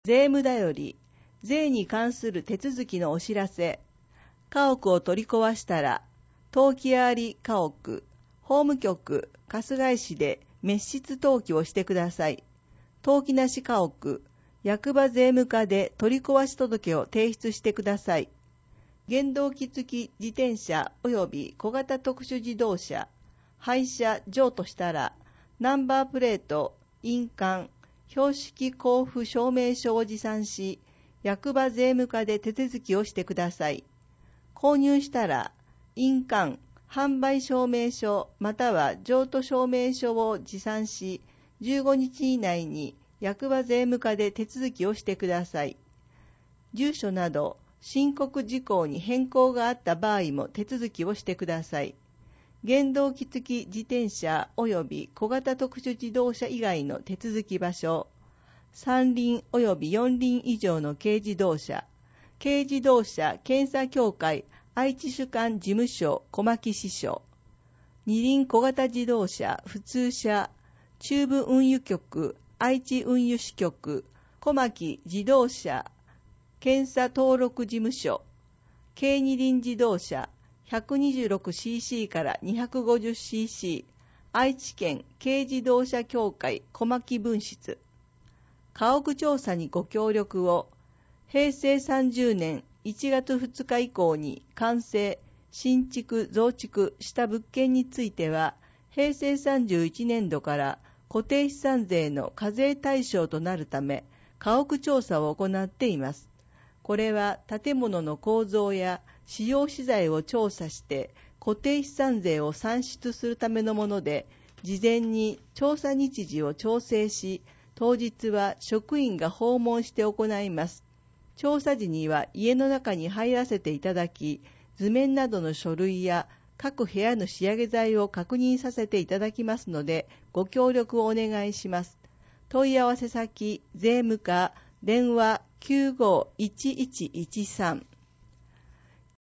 税務だより、税に関する手続きのお知らせ。家屋を取り壊したら、登記あり家屋、法務局、春日井市で滅失登記をしてください。登記なし家屋、役場税務課で取り壊し届を提出してください。原動機付き自転車及び小型特殊自動車、廃車譲渡したら、ナンバープレート、印鑑、標識交付証明書を持参し、役場税務課で手続きをしてください。購入したら、印鑑、販売証明書または譲渡証明書を持参し、15日以内に役場税務課で手続きをしてください。住所など申告事項に変更があった場合も手続きをしてください。原動機付き自転車及び小型特殊自動車以外の手続き場所、三輪及び四輪以上の軽自動車検査協会愛知主管事務所小牧支所、二輪小型自動車普通車中部運輸局愛知運輸支局小牧自動車検査登録事務所、軽二輪自動車 126cc から 250cc 愛知県軽自動車協会小牧分室。家屋調査にご協力を。平成30年1月2日以降に完成、新築、増築した物件については、平成31年度から固定資産税の課税対象となるため、家屋調査を行っています。これは建物の構造や使用資材を調査して固定資産税を算出するためのもので、事前に調査日時を調整し、当日は職員が訪問して行います。調査時には家の中に入らせていただき、図面などの書類や各部屋の仕上げ材を確認させていただきますので、ご協力をお願いします。問い合わせ先、税務課、電話951113